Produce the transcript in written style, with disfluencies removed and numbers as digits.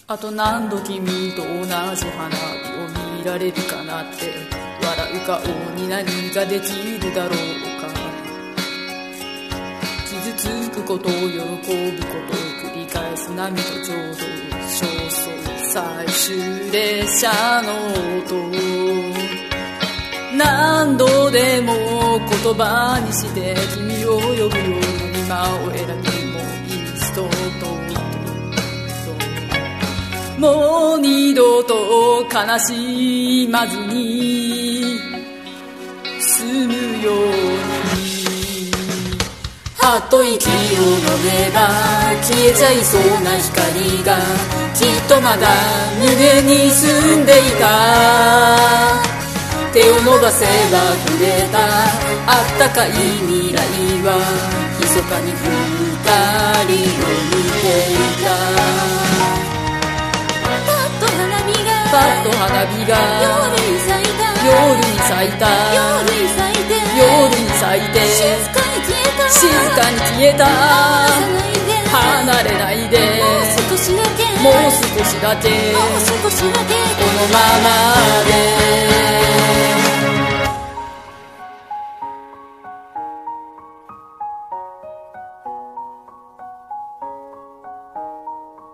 あと何度君と同じ花火を見られるかなって、笑う顔に何ができるだろうか。傷つくことを喜ぶことを繰り返す波とちょうど焦燥最終列車の音、何度でも言葉にして君を呼ぶように間を選びもインストともう二度と悲しまずに済むように、はっと息を飲めば消えちゃいそうな光がきっとまだ胸に住んでいた。手を伸ばせば触れたあったかい未来は密かに二人を見ていた。パッと花火が夜に咲いた静かに消えた。離れないでもう少しだけこのままで